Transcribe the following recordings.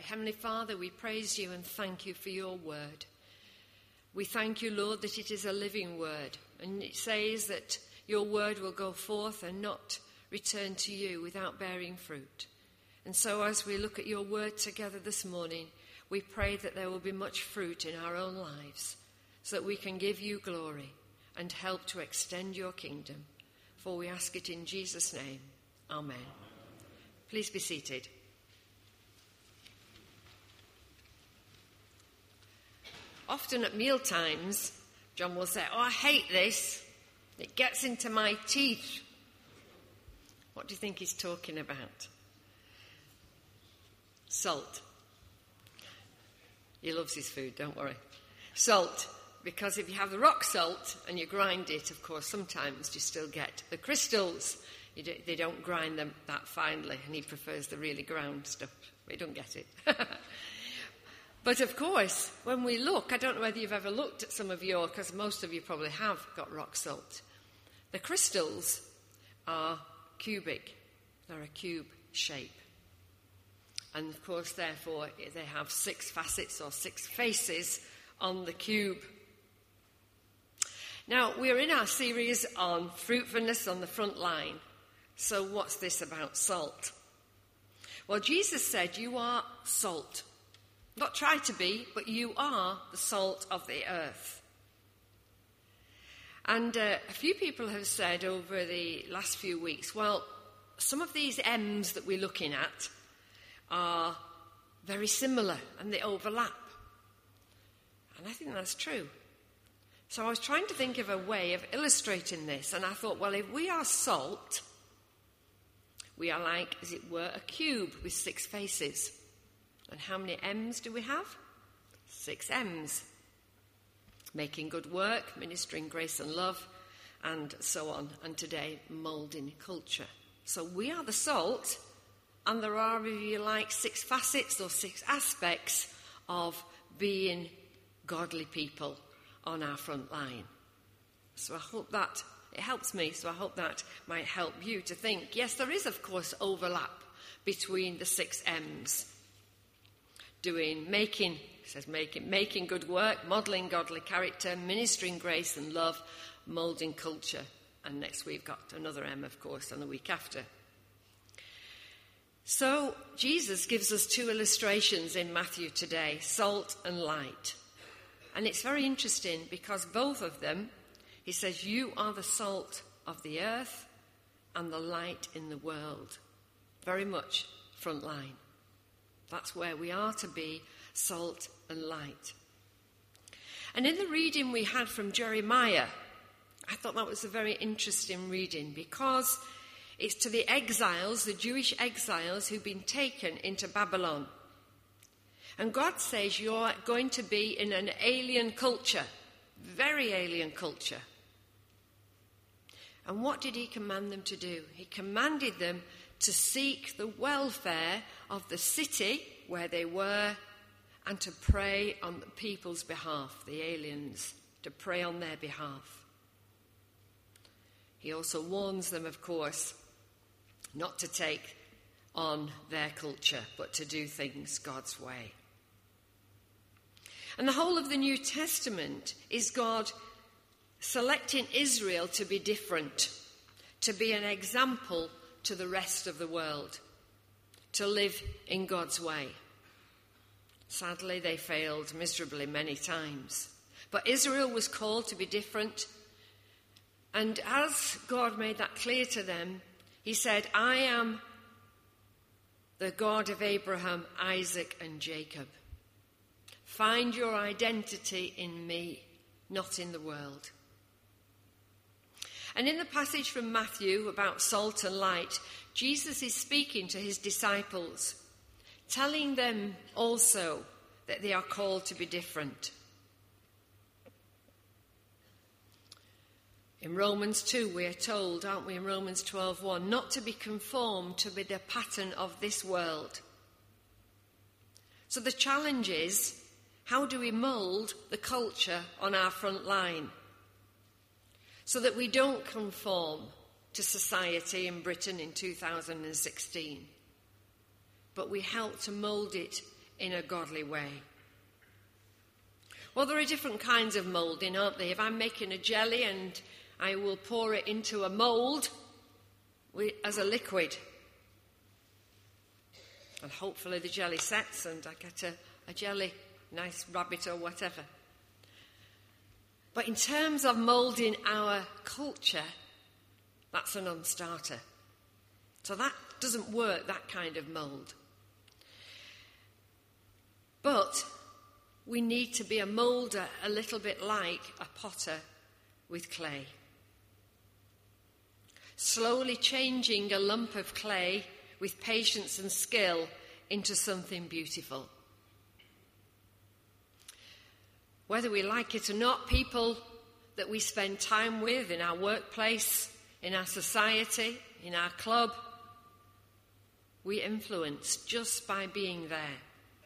Heavenly Father, we praise you and thank you for your word. We thank you, Lord, that it is a living word, and it says that your word will go forth and not return to you without bearing fruit. And so as we look at your word together this morning, we pray that there will be much fruit in our own lives so that we can give you glory and help to extend your kingdom. For we ask it in Jesus' name. Amen. Please be seated. Often at meal times, John will say, "Oh, I hate this. It gets into my teeth." What do you think he's talking about? Salt. He loves his food, don't worry. Salt. Because if you have the rock salt and you grind it, of course, sometimes you still get the crystals. They don't grind them that finely, and he prefers the really ground stuff. We don't get it. But of course, when we look, I don't know whether you've ever looked at some of your, because most of you probably have got rock salt. The crystals are cubic. They're a cube shape. And of course, therefore, they have 6 facets or 6 faces on the cube. Now, we're in our series on fruitfulness on the front line. So what's this about salt? Well, Jesus said, you are salt. Not try to be, but you are the salt of the earth. And a few people have said over the last few weeks, well, some of these M's that we're looking at are very similar and they overlap. And I think that's true. So I was trying to think of a way of illustrating this, and I thought, well, if we are salt, we are like, as it were, a cube with 6 faces. And how many M's do we have? 6 M's. Making good work, ministering grace and love, and so on. And today, moulding culture. So we are the salt, and there are, if you like, 6 facets or 6 aspects of being godly people on our front line. So I hope that it helps me, so I hope that might help you to think. Yes, there is, of course, overlap between the 6 M's. Making good work, modelling godly character, ministering grace and love, moulding culture. And next we've got another M, of course, and the week after. So Jesus gives us 2 illustrations in Matthew today, salt and light. And it's very interesting because both of them, he says, you are the salt of the earth and the light in the world. Very much front line. That's where we are to be, salt and light. And in the reading we had from Jeremiah, I thought that was a very interesting reading because it's to the exiles, the Jewish exiles who've been taken into Babylon. And God says you're going to be in an alien culture, very alien culture. And what did he command them to do? He commanded them to seek the welfare of the city where they were and to pray on the people's behalf, the aliens, to pray on their behalf. He also warns them, of course, not to take on their culture, but to do things God's way. And the whole of the New Testament is God selecting Israel to be different, to be an example to the rest of the world, to live in God's way. Sadly, they failed miserably many times. But Israel was called to be different. And as God made that clear to them, he said, I am the God of Abraham, Isaac, and Jacob. Find your identity in me, not in the world. And in the passage from Matthew about salt and light, Jesus is speaking to his disciples, telling them also that they are called to be different. In Romans 2, we are told, aren't we, in Romans 12:1, not to be conformed to the pattern of this world. So the challenge is, how do we mould the culture on our front line so that we don't conform to society in Britain in 2016, but we help to mould it in a godly way. Well, there are different kinds of moulding, aren't there? If I'm making a jelly and I will pour it into a mould as a liquid, and hopefully the jelly sets and I get a jelly, nice rabbit or whatever. But in terms of moulding our culture, that's a non-starter. So that doesn't work, that kind of mould. But we need to be a moulder a little bit like a potter with clay. Slowly changing a lump of clay with patience and skill into something beautiful. Whether we like it or not, people that we spend time with in our workplace, in our society, in our club, we influence just by being there.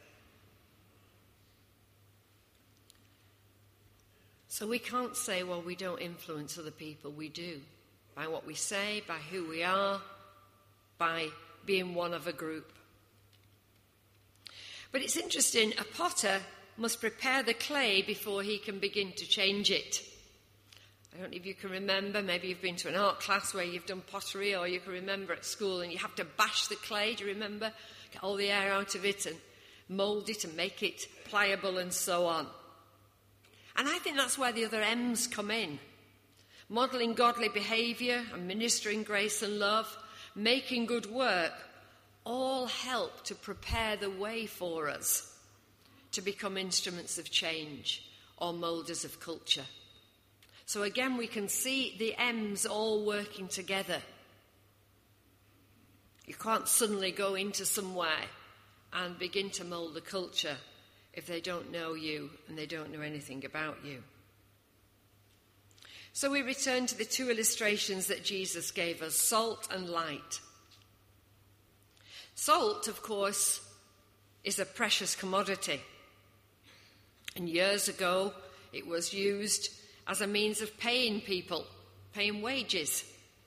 So we can't say, well, we don't influence other people. We do. By what we say, by who we are, by being one of a group. But it's interesting, a potter must prepare the clay before he can begin to change it. I don't know if you can remember, maybe you've been to an art class where you've done pottery, or you can remember at school and you have to bash the clay, do you remember? Get all the air out of it and mould it and make it pliable and so on. And I think that's where the other M's come in. Modelling godly behaviour and ministering grace and love, making good work, all help to prepare the way for us to become instruments of change or moulders of culture. So again, we can see the M's all working together. You can't suddenly go into somewhere and begin to mould the culture if they don't know you and they don't know anything about you. So we return to the two illustrations that Jesus gave us, salt and light. Salt, of course, is a precious commodity. And years ago, it was used as a means of paying people, paying wages.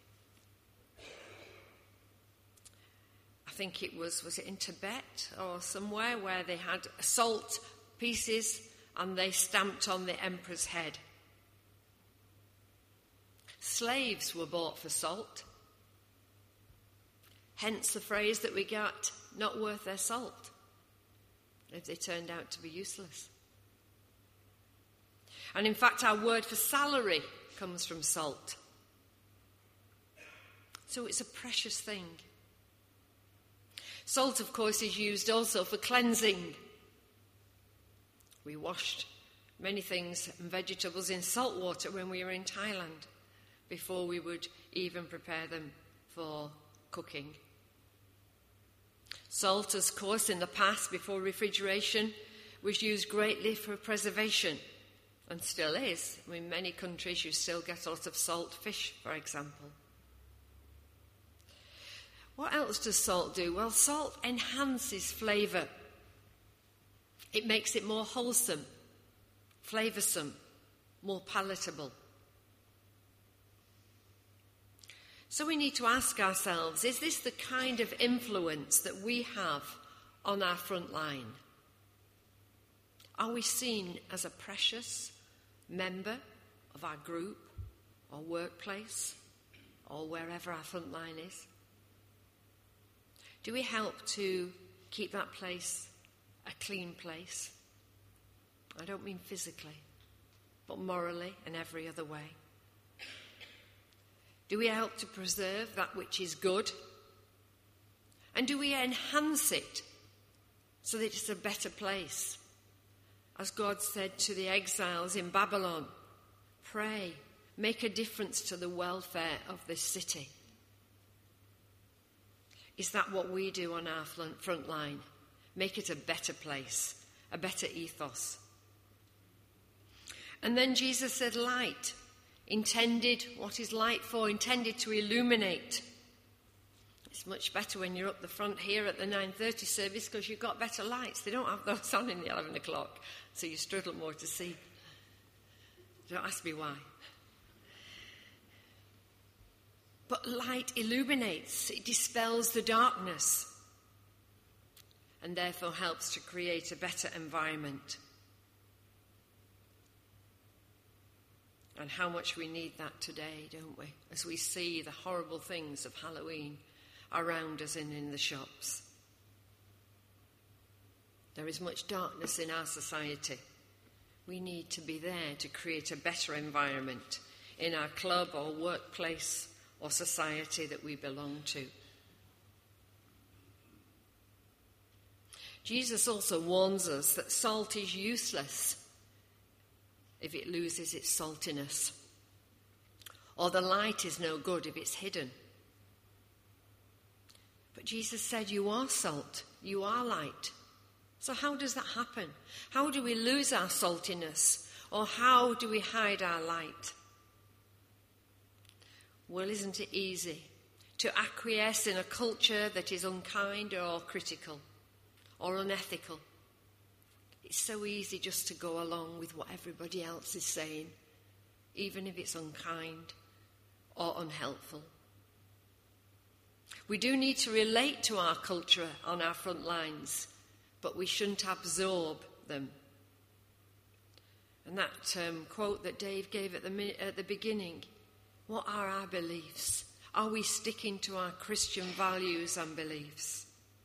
I think it was it in Tibet or somewhere where they had salt pieces and they stamped on the emperor's head. Slaves were bought for salt. Hence the phrase that we got, not worth their salt, if they turned out to be useless. And in fact, our word for salary comes from salt. So it's a precious thing. Salt, of course, is used also for cleansing. We washed many things and vegetables in salt water when we were in Thailand before we would even prepare them for cooking. Salt, of course, in the past, before refrigeration, was used greatly for preservation, and still is. In many countries, you still get a lot of salt fish, for example. What else does salt do? Well, salt enhances flavour. It makes it more wholesome, flavoursome, more palatable. So we need to ask ourselves, is this the kind of influence that we have on our front line? Are we seen as a precious member of our group or workplace or wherever our front line is? Do we help to keep that place a clean place? I don't mean physically, but morally and every other way. Do we help to preserve that which is good? And do we enhance it so that it's a better place? As God said to the exiles in Babylon, pray, make a difference to the welfare of this city. Is that what we do on our front line? Make it a better place, a better ethos. And then Jesus said light. Intended, what is light for? Intended to illuminate. It's much better when you're up the front here at the 9:30 service because you've got better lights. They don't have those on in the 11 o'clock, so you struggle more to see. Don't ask me why. But light illuminates. It dispels the darkness. and therefore helps to create a better environment. And how much we need that today, don't we? As we see the horrible things of Halloween around us and in the shops. There is much darkness in our society. We need to be there to create a better environment in our club or workplace or society that we belong to. Jesus also warns us that salt is useless if it loses its saltiness, or the light is no good if it's hidden. But Jesus said, you are salt, you are light. So how does that happen? How do we lose our saltiness? Or how do we hide our light? Well, isn't it easy to acquiesce in a culture that is unkind or critical or unethical? It's so easy just to go along with what everybody else is saying, even if it's unkind or unhelpful. We do need to relate to our culture on our front lines, but we shouldn't absorb them. And that quote that Dave gave at the beginning, what are our beliefs? Are we sticking to our Christian values and beliefs?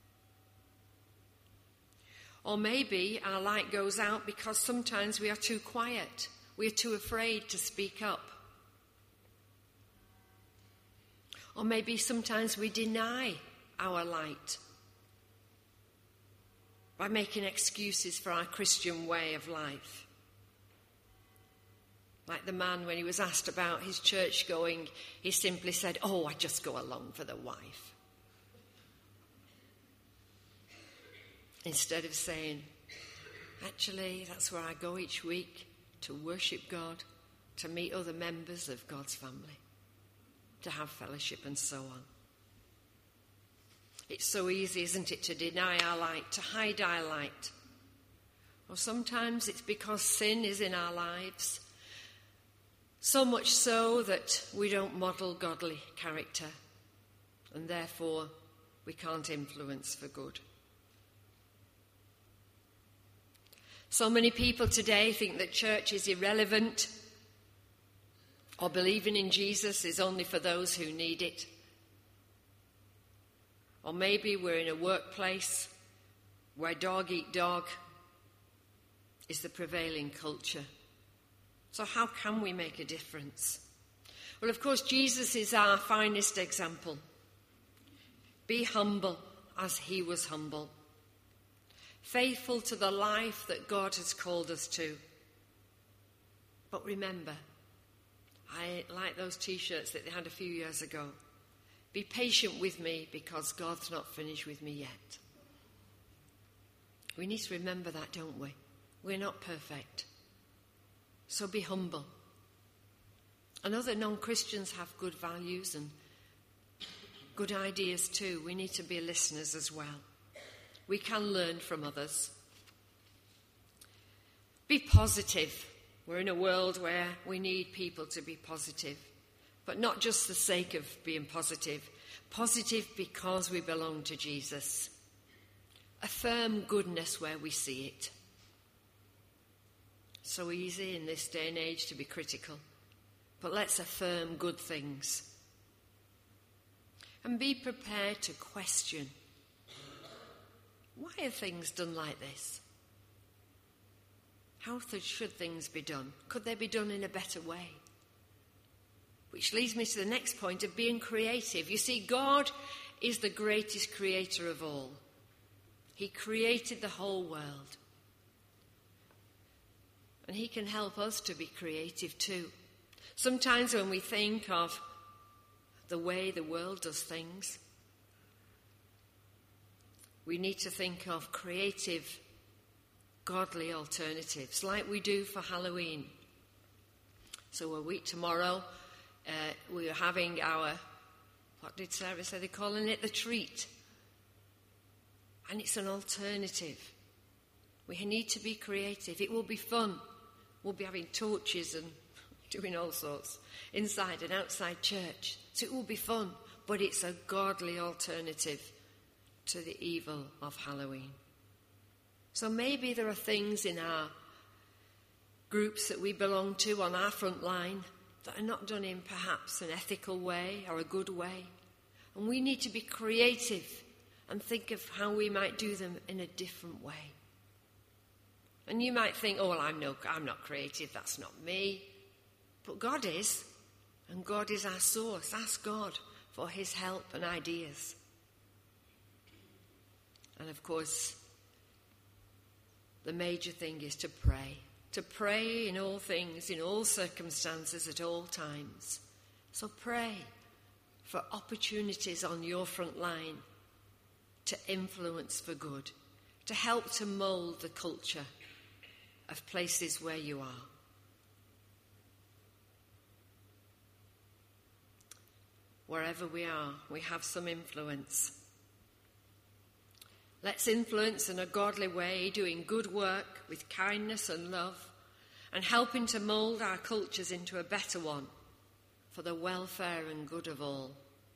Or maybe our light goes out because sometimes we are too quiet. We are too afraid to speak up. Or maybe sometimes we deny our light by making excuses for our Christian way of life. Like the man, when he was asked about his church going, he simply said, I just go along for the wife. Instead of saying, actually, that's where I go each week to worship God, to meet other members of God's family, to have fellowship and so on. It's so easy, isn't it, to deny our light, to hide our light. Or sometimes it's because sin is in our lives, so much so that we don't model godly character, and therefore we can't influence for good. So many people today think that church is irrelevant, or believing in Jesus is only for those who need it. Or maybe we're in a workplace where dog eat dog is the prevailing culture. So how can we make a difference? Well, of course, Jesus is our finest example. Be humble as he was humble. Faithful to the life that God has called us to. But remember, I like those T-shirts that they had a few years ago. Be patient with me because God's not finished with me yet. We need to remember that, don't we? We're not perfect. So be humble. And other non-Christians have good values and good ideas too. We need to be listeners as well. We can learn from others. Be positive. We're in a world where we need people to be positive, but not just the sake of being positive. Positive because we belong to Jesus. Affirm goodness where we see it. So easy in this day and age to be critical, but let's affirm good things. And be prepared to question. Why are things done like this? How should things be done? Could they be done in a better way? Which leads me to the next point of being creative. You see, God is the greatest creator of all. He created the whole world. And he can help us to be creative too. Sometimes when we think of the way the world does things, we need to think of creative, godly alternatives, like we do for Halloween. So a week tomorrow, we are having our, what did Sarah say they're calling it? The treat. And it's an alternative. We need to be creative. It will be fun. We'll be having torches and doing all sorts inside and outside church. So it will be fun, but it's a godly alternative to the evil of Halloween. So maybe there are things in our groups that we belong to on our front line that are not done in perhaps an ethical way or a good way. And we need to be creative and think of how we might do them in a different way. And you might think, oh, well, I'm not creative, that's not me. But God is, and God is our source. Ask God for his help and ideas. And of course, the major thing is to pray. To pray in all things, in all circumstances, at all times. So pray for opportunities on your front line to influence for good, to help to mould the culture of places where you are. Wherever we are, we have some influence. Let's influence in a godly way, doing good work with kindness and love, and helping to mould our cultures into a better one for the welfare and good of all.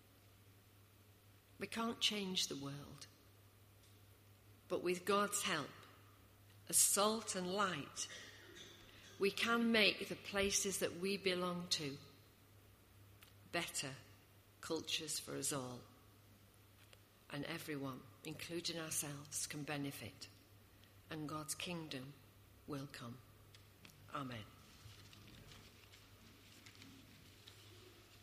We can't change the world, but with God's help, as salt and light, we can make the places that we belong to better cultures for us all. And everyone, including ourselves, can benefit, and God's kingdom will come. Amen.